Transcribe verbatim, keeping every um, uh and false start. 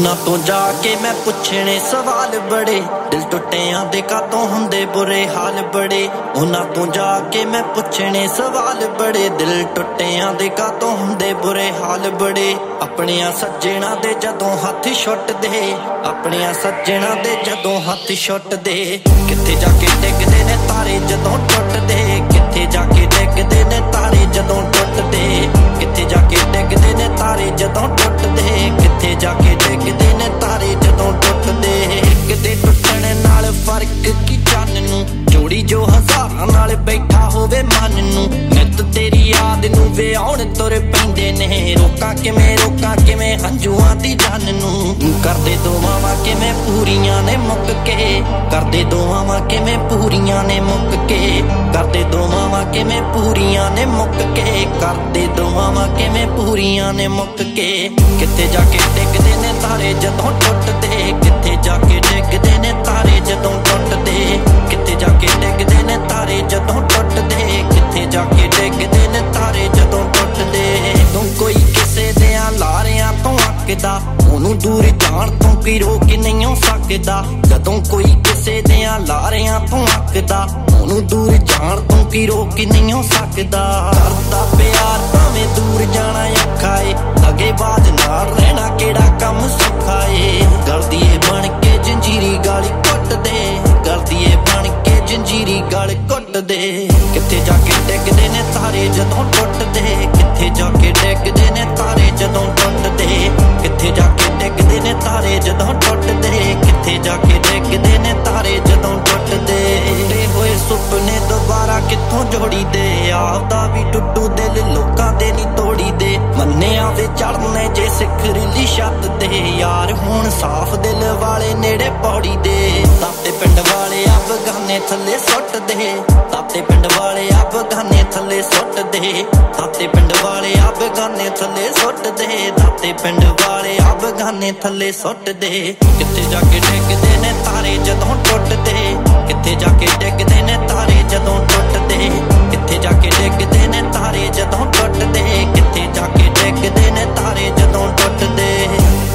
ਉਹਨਾਂ ਤੋਂ ਜਾ ਕੇ ਮੈਂ ਪੁੱਛਣੇ ਸਵਾਲ ਬੜੇ, ਦਿਲ ਟੁੱਟਿਆਂ ਦੇ ਕਾਤੋਂ ਹੁੰਦੇ ਬੁਰੇ ਹਾਲ ਬੜੇ। ਉਹਨਾਂ ਤੋਂ ਜਾ ਕੇ ਮੈਂ ਪੁੱਛਣੇ ਸਵਾਲ ਬੜੇ, ਦਿਲ ਟੁੱਟਿਆਂ ਦੇ ਕਾਤੋਂ ਹੁੰਦੇ ਬੁਰੇ ਹਾਲ ਬੜੇ। ਆਪਣਿਆਂ ਸੱਜਣਾ ਦੇ ਜਦੋਂ ਹੱਥ ਛੁੱਟਦੇ, ਆਪਣਿਆਂ ਸੱਜਣਾ ਦੇ ਜਦੋਂ ਹੱਥ ਛੁੱਟਦੇ, ਕਿੱਥੇ ਜਾ ਕੇ ਡਿੱਗਦੇ ਨੇ ਤਾਰੇ ਜਦੋਂ ਟੁੱਟਦੇ, ਕਿੱਥੇ ਜਾ ਕੇ ਡਿੱਗਦੇ ਨੇ ਤਾਰੇ ਜਦੋਂ ਟੁੱਟਦੇ, ਕਿੱਥੇ ਜਾ ਕੇ ਡਿੱਗਦੇ ਨੇ ਤਾਰੇ ਜਦੋਂ ਟੁੱਟਦੇ, ਕਿੱਥੇ ਜਾ ਕੇ ਡਿੱਗਦੇ ਨੇ ਤਾਰੇ ਜਦੋਂ ਟੁੱਟਦੇ। ਕਿਤੇ ਟੁੱਟਣ ਨਾਲ ਫਰਕ ਕੀ ਚੰਨ ਨੂੰ, ਜੋੜੀ ਜੋ ਹਜ਼ਾਰਾਂ ਨਾਲ ਬੈਠਾ ਹੋਵੇ ਮਨ ਨੂੰ। ਨਿੱਤ ਤੇਰੀ ਯਾਦ ਨੂੰ ਵੇ ਆਉਣ ਤੁਰ ਪੈਂਦੇ ਨੇ, ਰੋਕਾਂ ਕਿਵੇਂ ਰੋਕਾਂ ਕਿਵੇਂ ਹੰਝੂਆਂ ਦੀ ਜਾਨ ਨੂੰ। ਕਰਦੇ ਦੋਵਾਂ ਕਿਵੇਂ ਪੂਰੀਆਂ ਨੇ ਮੁੱਕ ਕੇ, ਕਰਦੇ ਦੋਵਾਂ ਕਿਵੇਂ ਪੂਰੀਆਂ ਨੇ ਮੁੱਕ ਕੇ, ਕਰਦੇ ਦੋਵਾਂ ਕਿਵੇਂ ਪੂਰੀਆਂ ਨੇ ਮੁੱਕ ਕੇ, ਕਰਦੇ ਦੋਵਾਂ ਕਿਵੇਂ ਪੂਰੀਆਂ ਨੇ ਮੁੱਕ ਕੇ। ਕਿੱਥੇ ਜਾ ਕੇ ਡਿੱਗਦੇ ਨੇ ਤਾਰੇ ਜਦੋਂ ਟੁੱਟਦੇ, ਕਿੱਥੇ ਜਾ ਕੇ ਡਿੱਗਦੇ ਨੇ ਤਾਰੇ ਜਦੋਂ ਟੁੱਟਦੇ, ਕਿੱਥੇ ਜਾ ਕੇ ਡਿੱਗਦੇ ਨੇ ਤਾਰੇ ਜਦੋਂ ਟੁੱਟਦੇ, ਕਿੱਥੇ ਜਾ ਕੇ ਡਿੱਗਦੇ ਨੇ ਤਾਰੇ ਜਦੋਂ ਟੁੱਟਦੇ। ਤੂੰ ਕੋਈ ਕਿਸੇ ਦਿਆਂ ਲਾਰਿਆਂ ਤੋਂ ਅੱਕਦਾ, ਉਹਨੂੰ ਦੂਰ ਜਾਣ ਤੋਂ ਕੀ ਰੋਕ ਨਹੀਂ ਹੋ ਸਕਦਾ। ਜਦੋਂ ਕੋਈ ਕਿਸੇ ਦਿਆਂ ਲਾਰਿਆਂ ਤੋਂ ਅੱਕਦਾ, ਉਹਨੂੰ ਦੂਰ ਜਾਣ ਤੋਂ ਕੀ ਰੋਕ ਨਹੀਂ ਹੋ ਸਕਦਾ। ਕਰਦਾ ਪਿਆਰ ਭਾਵੇਂ ਦੂਰ ਜਾਣਾ ਔਖਾ ਏ, ਧੱਗੇਬਾਜ਼ ਨਾਲ ਰਹਿਣਾ ਕਿਹੜਾ ਕੰਮ ਸੌਖਾ ਏ। ਗਲਦੀਏ ਬਣ ਕੇ ਜੰਜੀਰੀ ਗਾਲੀ ਕੁੱਟਦੇ, ਗਲਦੀਏ ਬਣ ਕੇ ਜੰਜੀਰੀ ਗਾਲ ਕੁੱਟਦੇ। ਕਿੱਥੇ ਜਾ ਕੇ ਡਿੱਗਦੇ ਨੇ ਤਾਰੇ ਜਦੋਂ ਟੁੱਟਦੇ, ਕਿੱਥੇ ਜਾ ਕੇ ਡਿੱਗਦੇ ਨੇ ਤਾਰੇ ਜਦੋਂ ਟੁੱਟਦੇ, ਕਿੱਥੇ ਜਾ ਕੇ ਡਿੱਗਦੇ ਨੇ ਤਾਰੇ ਜਦੋਂ ਟੁੱਟਦੇ, ਕਿੱਥੇ ਜਾ ਕੇ ਡਿੱਗਦੇ ਨੇ ਤਾਰੇ ਜਦੋਂ ਟੁੱਟਦੇ। ਟੁੱਟੇ ਹੋਏ ਸੁਪਨੇ ਦੁਬਾਰਾ ਕਿੱਥੋਂ ਜੋੜੀ ਦੇ, ਆਪਦਾ ਵੀ ਟੁੱਟੂ ਦਿਲ ਲੋਕਾਂ ਦੇ ਨਹੀਂ ਤੋੜੀ ਦੇ। ਮੰਨਿਆ ਵੇ ਚੜਨੇ ਜੇ ਸਿਖਰਲੀ ਛੱਤ ਤੇ, ਯਾਰ ਹੁਣ ਸਾਫ਼ ਦਿਲ ਵਾਲੇ ਨੇੜੇ ਪੌੜੀ ਦੇ। ਤਾਤੇ ਪਿੰਡ ਵਾਲੇ ਆ ਬਗਾਨੇ ਥੱਲੇ ਸੁੱਟਦੇ, ਤਾਤੇ ਪਿੰਡ ਵਾਲੇ ਆ ਬਗਾਨੇ ਥੱਲੇ ਸੁੱਟਦੇ, ਤਾਤੇ ਪਿੰਡ ਵਾਲੇ ਆ ਬਗਾਨੇ ਥੱਲੇ ਸੁੱਟਦੇ, ਤਾਤੇ ਪਿੰਡ ਵਾਲੇ ਆ ਬਗਾਨੇ ਥੱਲੇ ਸੁੱਟਦੇ। ਕਿੱਥੇ ਜਾ ਕੇ ਡਿੱਗਦੇ ਨੇ ਤਾਰੇ ਜਦੋਂ ਟੁੱਟਦੇ, ਕਿੱਥੇ ਜਾ ਕੇ ਡਿੱਗਦੇ ਨੇ ਤਾਰੇ ਜਦੋਂ ਟੁੱਟਦੇ, ਕਿੱਥੇ ਜਾ ਕੇ ਡਿੱਗਦੇ ਨੇ ਤਾਰੇ ਜਦੋਂ ਟੁੱਟਦੇ, ਕਿੱਥੇ ਜਾ ਕੇ ਡਿੱਗਦੇ ਨੇ ਤਾਰੇ ਜਦੋਂ ਟੁੱਟਦੇ।